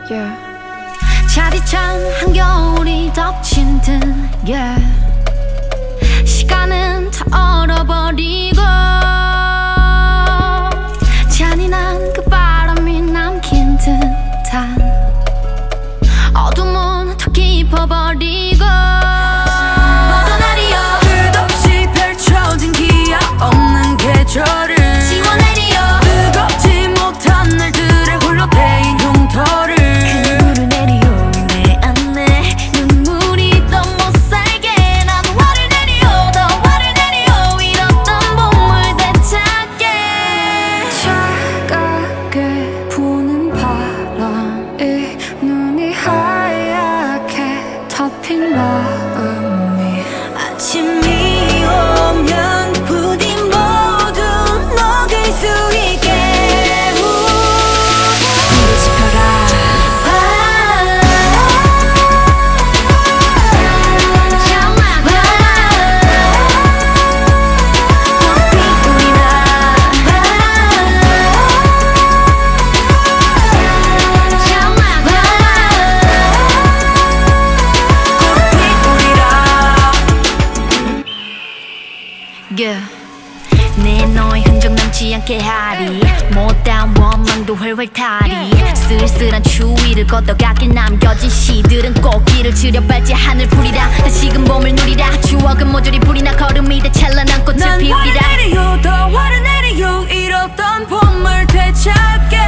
yeah. 차디찬 한겨울이 덮친 듯 yeah. 시간은 다 얼어버리고 잔인한 그 바람이 남긴 듯한 어둠은 더 깊어버리고 벗어나리요 끝없이 펼쳐진 기약 없는 계절을 지워내리요 뜨겁지 못한 날들의 홀로 데인 흉터를 그물을 내리요 내 안에 눈물이 더 못살게 난 화를 내리요 더 화를 내리요 잃었던 봄을 되찾게 차갑게 부는 바람이 눈이 하얗게 덮인 마음이 아침이 오면 부디 모두 녹을 수 있게 불을 지펴라 내 너의 흔적 남지 않게 하리 못다운 원망도 훨훨 타리 쓸쓸한 추위를 걷어가길 남겨진 시들은 꽃길을 지려발지 하늘 풀이라 다시금 봄을 누리라 추억은 모조리 불이 나 걸음이 돼 찬란한 꽃을 피우리라 난 화를 내리요 더 화를 내리요 잃었던 봄을 되찾게